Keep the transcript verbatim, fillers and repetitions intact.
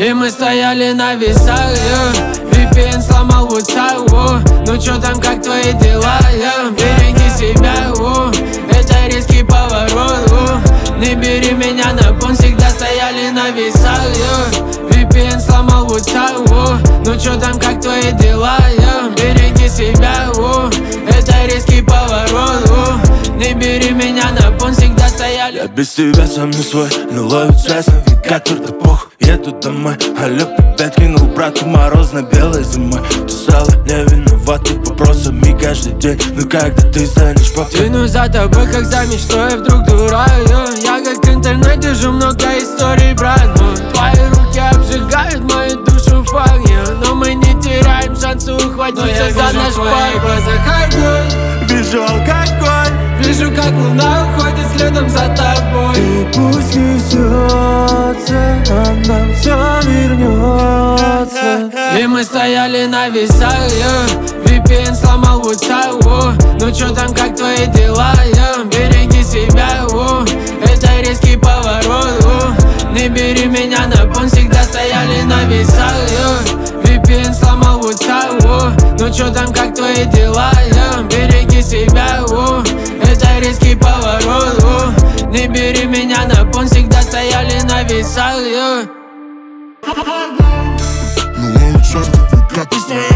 И мы стояли на весах, yeah. ви пи эн сломал WhatsApp, oh. Ну чё там, как твои дела, yeah? Береги себя, oh. Это резкий поворот, oh. Не бери меня на понт, всегда стояли на весах, yeah. ви пи эн сломал WhatsApp, oh. Ну чё там, как твои дела, yeah? Береги себя, oh. Это резкий поворот, oh. Не бери меня на понт, всегда стояли. Я без тебя сам не свой, но ловит связь, навигатор, да похуй. Еду домой, алло, привет, кинул брату морозно-белой зимой. Писала, не виноваты вопросами каждый день. Ну когда ты станешь папой? Тяну за тобой, как за мечтой, я вдруг дураю. Я как интернет держу много историй, брат. Но твои руки обжигают мою душу в огне. Но мы не теряем шанса ухватиться за наш пар. Вижу алкоголь, вижу, как луна уходит следом за тобой. И пусть несется, а нам все вернется. И мы стояли на весах, yeah. ви пи эн сломал WhatsApp, oh. Ну чё там, как твои дела, yeah? Береги себя, oh. Это резкий поворот, oh. Не бери меня на понт, всегда стояли на весах, yeah. ви пи эн сломал WhatsApp, oh. Ну чё там, как твои дела, yeah? Береги себя, oh. Это резкий поворот, oh. Не бери меня на понт, всегда стояли на весах, yeah. Ну лучше, как ты стоял.